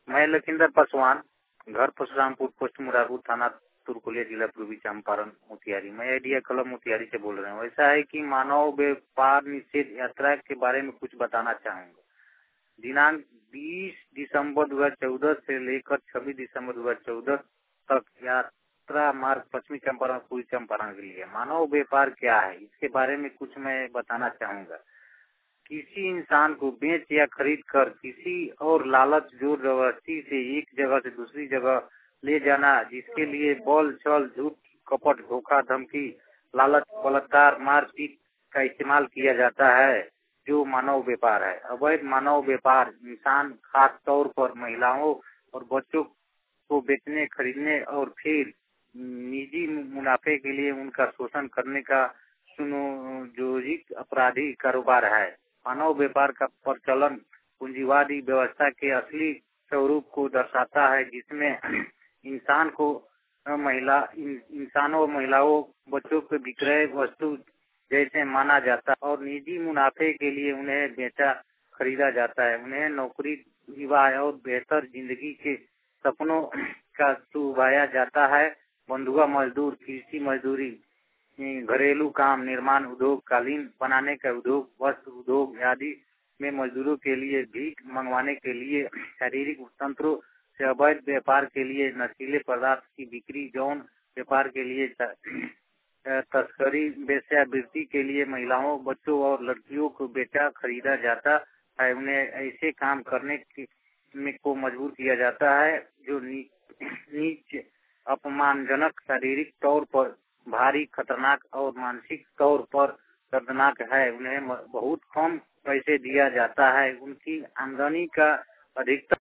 मैं लखींदर पासवान, घर परशुरामपुर, पोस्ट मुरारपुर, थाना तुरकुलिया, जिला पूर्वी चंपारण, मोतिहारी। मैं आइडिया क्लब मोतिहारी से बोल रहा हूँ। ऐसा है कि मानव व्यापार निषेध यात्रा के बारे में कुछ बताना चाहूँगा। दिनांक 20 दिसंबर 2014 से लेकर 26 दिसंबर 2014 तक यात्रा मार्ग पश्चिमी चंपारण, पूर्वी चंपारण के लिए। मानव व्यापार क्या है, इसके बारे में कुछ मैं बताना चाहूँगा। किसी इंसान को बेच या खरीद कर किसी और लालच जोर जबरदस्ती से एक जगह से दूसरी जगह ले जाना, जिसके लिए बल छल झूठ कपट धोखा धमकी लालच बलात्कार मारपीट का इस्तेमाल किया जाता है, जो मानव व्यापार है। अवैध मानव व्यापार इंसान खास तौर पर महिलाओं और बच्चों को बेचने खरीदने और फिर निजी मुनाफे के लिए उनका शोषण करने का सुनियोजित अपराधी कारोबार है। मानव व्यापार का प्रचलन पूंजीवादी व्यवस्था के असली स्वरूप को दर्शाता है, जिसमें इंसानों और महिलाओं बच्चों के विक्रय वस्तु जैसे माना जाता है और निजी मुनाफे के लिए उन्हें बेचा खरीदा जाता है। उन्हें नौकरी, विवाह और बेहतर जिंदगी के सपनों का सुभाया जाता है। बंधुआ मजदूर, कृषि मजदूरी, घरेलू काम, निर्माण उद्योग, कालीन बनाने का उद्योग, वस्त्र उद्योग आदि में मजदूरों के लिए भीख मंगवाने के लिए, शारीरिक तंत्रों से अवैध व्यापार के लिए, नशीले पदार्थ की बिक्री, यौन व्यापार के लिए, तस्करी, वेश्यावृत्ति के लिए महिलाओं, बच्चों और लड़कियों को बेचा खरीदा जाता है। उन्हें ऐसे काम करने को मजबूर किया जाता है जो नीच, अपमानजनक, शारीरिक तौर पर भारी, खतरनाक और मानसिक तौर पर दर्दनाक है। उन्हें बहुत कम पैसे दिया जाता है। उनकी आमदनी का अधिकतर